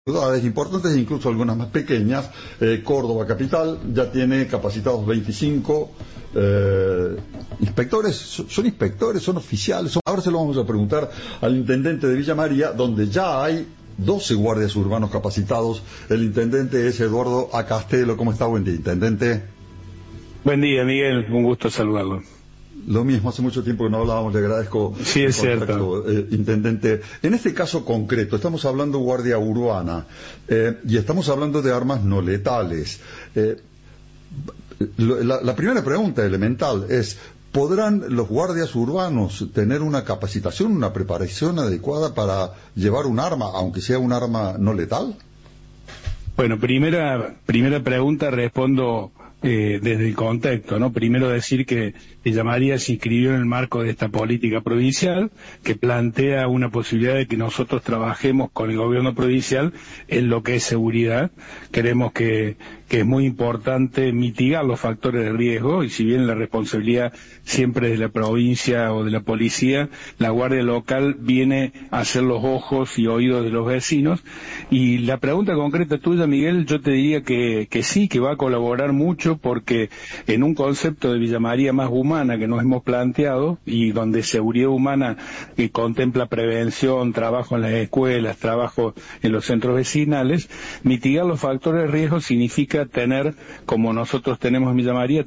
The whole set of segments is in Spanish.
ciudades importantes e incluso algunas más pequeñas. Córdoba capital ya tiene capacitados 25 inspectores. Son inspectores, son oficiales. Ahora se lo vamos a preguntar al intendente de Villa María, donde ya hay 12 guardias urbanos capacitados. El intendente es Eduardo Acastelo. ¿Cómo está? Buen día, intendente. Buen día, Miguel. Un gusto saludarlo. Lo mismo, hace mucho tiempo que no hablábamos, le agradezco. Sí, es cierto. Intendente, en este caso concreto, estamos hablando de guardia urbana y estamos hablando de armas no letales. La primera pregunta elemental es, ¿podrán los guardias urbanos tener una capacitación, una preparación adecuada para llevar un arma, aunque sea un arma no letal? Bueno, primera pregunta respondo desde el contexto, ¿no? Primero decir que Villa María se inscribió en el marco de esta política provincial que plantea una posibilidad de que nosotros trabajemos con el gobierno provincial en lo que es seguridad. Creemos que es muy importante mitigar los factores de riesgo, y si bien la responsabilidad siempre es de la provincia o de la policía, la guardia local viene a ser los ojos y oídos de los vecinos. Y la pregunta concreta tuya, Miguel, yo te diría que sí, que va a colaborar mucho, porque en un concepto de Villa María más humana que nos hemos planteado, y donde seguridad humana contempla prevención, trabajo en las escuelas, trabajo en los centros vecinales, mitigar los factores de riesgo significa tener, como nosotros tenemos en Villa María,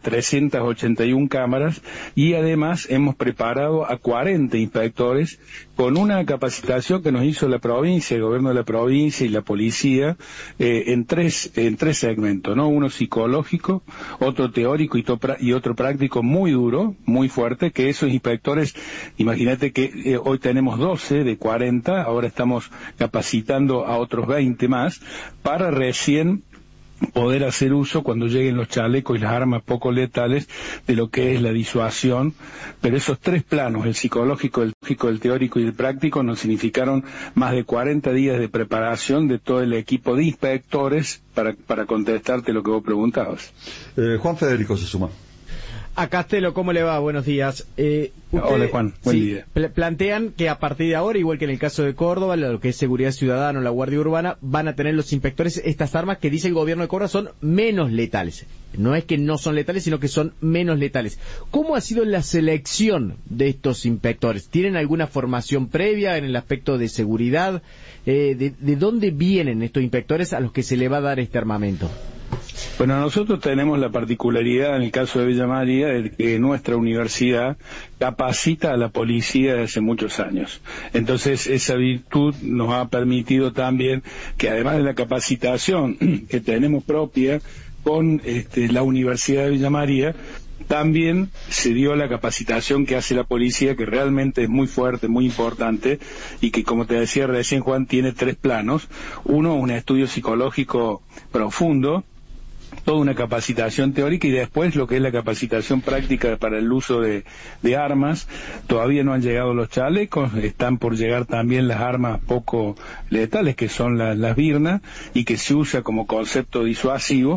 381 cámaras, y además hemos preparado a 40 inspectores con una capacitación que nos hizo la provincia, el gobierno de la provincia y la policía, en tres segmentos, ¿no? Uno psicológico, otro teórico y otro práctico muy duro, muy fuerte, que esos inspectores, imagínate que hoy tenemos 12 de 40, ahora estamos capacitando a otros 20 más, para recién poder hacer uso, cuando lleguen los chalecos y las armas poco letales, de lo que es la disuasión. Pero esos tres planos, el psicológico, el teórico y el práctico, nos significaron más de 40 días de preparación de todo el equipo de inspectores para contestarte lo que vos preguntabas. Juan Federico se suma. A Castelo, ¿cómo le va? Buenos días. Hola, Juan, buen día. Plantean que a partir de ahora, igual que en el caso de Córdoba, lo que es seguridad ciudadana o la Guardia Urbana, van a tener los inspectores estas armas que dice el gobierno de Córdoba son menos letales. No es que no son letales, sino que son menos letales. ¿Cómo ha sido la selección de estos inspectores? ¿Tienen alguna formación previa en el aspecto de seguridad? ¿De dónde vienen estos inspectores a los que se le va a dar este armamento? Bueno, nosotros tenemos la particularidad en el caso de Villa María de que nuestra universidad capacita a la policía desde hace muchos años. Entonces, esa virtud nos ha permitido también que, además de la capacitación que tenemos propia con la Universidad de Villa María, también se dio la capacitación que hace la policía, que realmente es muy fuerte, muy importante, y que, como te decía recién, Juan, tiene tres planos. Uno, un estudio psicológico profundo, toda una capacitación teórica, y después lo que es la capacitación práctica para el uso de armas. Todavía no han llegado los chalecos, están por llegar también las armas poco letales, que son las birnas, y que se usa como concepto disuasivo,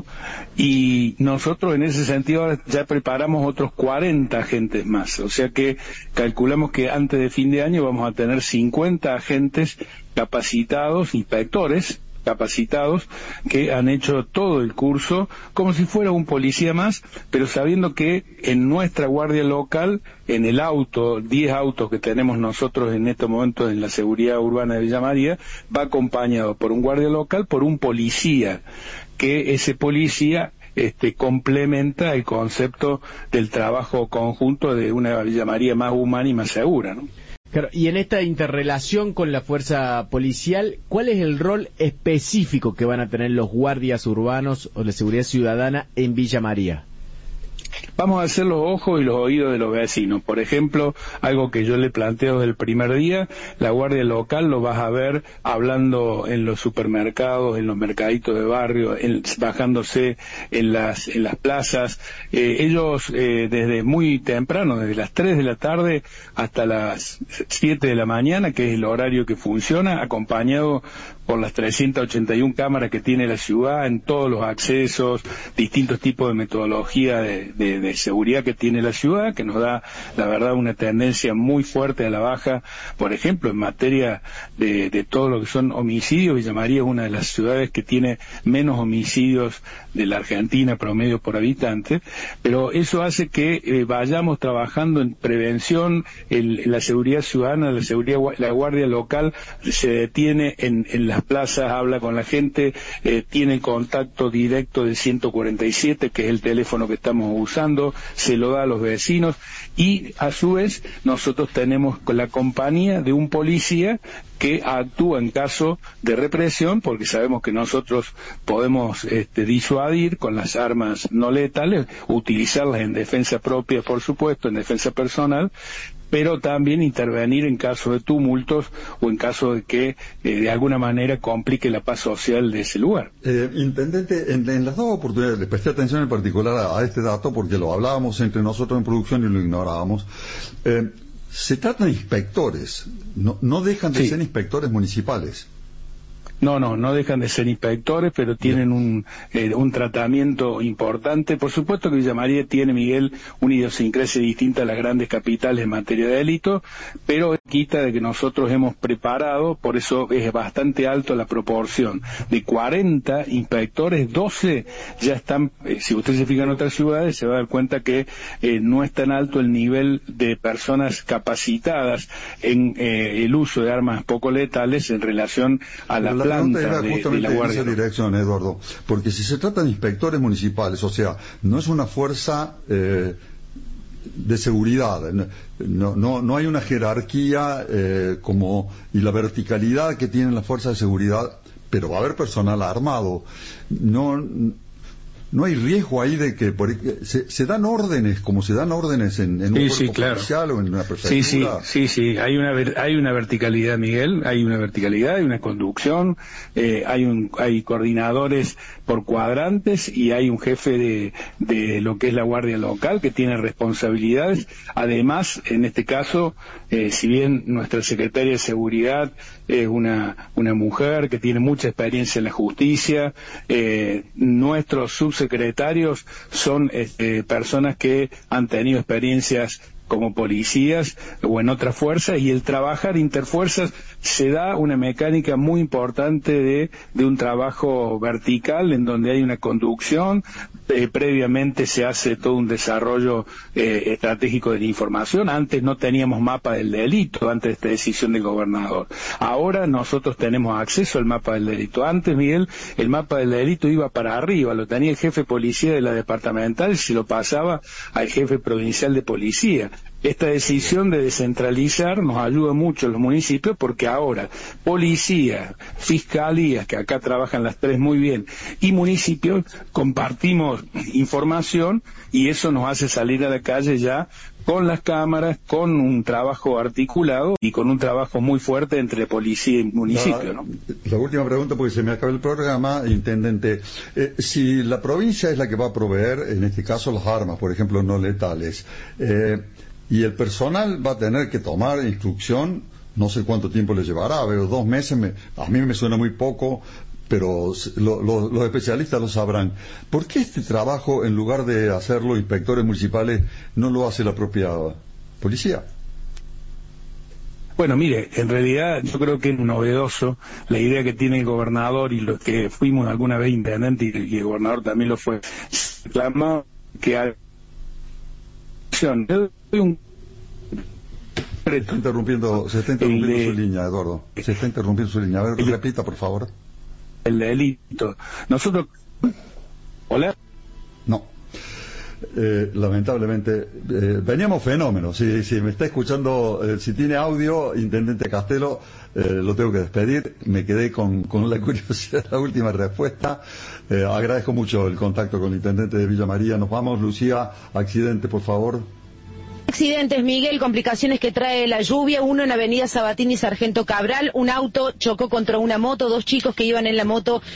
y nosotros en ese sentido ya preparamos otros 40 agentes más, o sea que calculamos que antes de fin de año vamos a tener 50 agentes capacitados, inspectores capacitados, que han hecho todo el curso como si fuera un policía más, pero sabiendo que en nuestra guardia local, en el auto, 10 autos que tenemos nosotros en estos momentos en la seguridad urbana de Villa María, va acompañado por un guardia local, por un policía, que ese policía complementa el concepto del trabajo conjunto de una Villa María más humana y más segura, ¿no? Claro, y en esta interrelación con la fuerza policial, ¿cuál es el rol específico que van a tener los guardias urbanos o la seguridad ciudadana en Villa María? Vamos a hacer los ojos y los oídos de los vecinos. Por ejemplo, algo que yo le planteo desde el primer día, la guardia local lo vas a ver hablando en los supermercados, en los mercaditos de barrio, bajándose en las plazas. Ellos desde muy temprano, desde las 3 de la tarde hasta las 7 de la mañana, que es el horario que funciona, acompañado por las 381 cámaras que tiene la ciudad en todos los accesos, distintos tipos de metodología de seguridad que tiene la ciudad, que nos da, la verdad, una tendencia muy fuerte a la baja. Por ejemplo, en materia de todo lo que son homicidios, Villa María es una de las ciudades que tiene menos homicidios de la Argentina promedio por habitante, pero eso hace que vayamos trabajando en prevención, la seguridad ciudadana, la guardia local se detiene en las plazas, habla con la gente, tiene contacto directo del 147, que es el teléfono que estamos usando, se lo da a los vecinos, y a su vez nosotros tenemos la compañía de un policía que actúa en caso de represión, porque sabemos que nosotros podemos disuadir con las armas no letales, utilizarlas en defensa propia, por supuesto, en defensa personal, pero también intervenir en caso de tumultos o en caso de que de alguna manera complique la paz social de ese lugar. Intendente, en las dos oportunidades le presté atención en particular a este dato porque lo hablábamos entre nosotros en producción y lo ignorábamos. Se trata de inspectores, no dejan de ser inspectores municipales. No dejan de ser inspectores, pero tienen un tratamiento importante. Por supuesto que Villa María tiene, Miguel, una idiosincrasia distinta a las grandes capitales en materia de delito, pero quita de que nosotros hemos preparado, por eso es bastante alto la proporción. De 40 inspectores, 12 ya están, si usted se fija en otras ciudades, se va a dar cuenta que no es tan alto el nivel de personas capacitadas en el uso de armas poco letales en relación a la pregunta era justamente en esa dirección, Eduardo, porque si se trata de inspectores municipales, o sea, no es una fuerza de seguridad, no hay una jerarquía y la verticalidad que tienen las fuerzas de seguridad, pero va a haber personal armado. No hay riesgo ahí de que se dan órdenes, como se dan órdenes en un cuerpo policial o en una prefectura. Sí, hay una verticalidad, Miguel, hay una verticalidad, hay una conducción, hay coordinadores por cuadrantes y hay un jefe de lo que es la guardia local que tiene responsabilidades. Además, en este caso, si bien nuestra secretaria de seguridad es una mujer que tiene mucha experiencia en la justicia, nuestros subsecretarios son personas que han tenido experiencias como policías o en otras fuerzas, y el trabajar interfuerzas se da una mecánica muy importante de un trabajo vertical en donde hay una conducción, previamente se hace todo un desarrollo estratégico de la información. Antes no teníamos mapa del delito, antes de esta decisión del gobernador. Ahora nosotros tenemos acceso al mapa del delito. Antes, Miguel, el mapa del delito iba para arriba, lo tenía el jefe de policía de la departamental y se lo pasaba al jefe provincial de policía. Esta decisión de descentralizar nos ayuda mucho en los municipios porque ahora policía, fiscalías, que acá trabajan las tres muy bien, y municipios compartimos información y eso nos hace salir a la calle ya con las cámaras, con un trabajo articulado y con un trabajo muy fuerte entre policía y municipio, ¿no? La última pregunta, porque se me acaba el programa, intendente. Si la provincia es la que va a proveer, en este caso, las armas, por ejemplo, no letales, y el personal va a tener que tomar instrucción, no sé cuánto tiempo le llevará, pero 2 meses, a mí me suena muy poco, pero los especialistas lo sabrán. ¿Por qué este trabajo, en lugar de hacerlo inspectores municipales, no lo hace la propia policía? Bueno, mire, en realidad yo creo que es novedoso la idea que tiene el gobernador y los que fuimos alguna vez intendente y el gobernador también lo fue, reclamado que hay se está interrumpiendo su línea, Eduardo. Se está interrumpiendo su línea. A ver, repita, por favor. El delito. Nosotros... ¿Hola? No. Lamentablemente, veníamos fenómenos. Si me está escuchando, si tiene audio, intendente Castelo, lo tengo que despedir. Me quedé con la curiosidad de la última respuesta. Agradezco mucho el contacto con el intendente de Villa María. Nos vamos, Lucía. Accidente, por favor. Accidentes, Miguel, complicaciones que trae la lluvia. Uno en Avenida Sabatini y Sargento Cabral. Un auto chocó contra una moto. 2 chicos que iban en la moto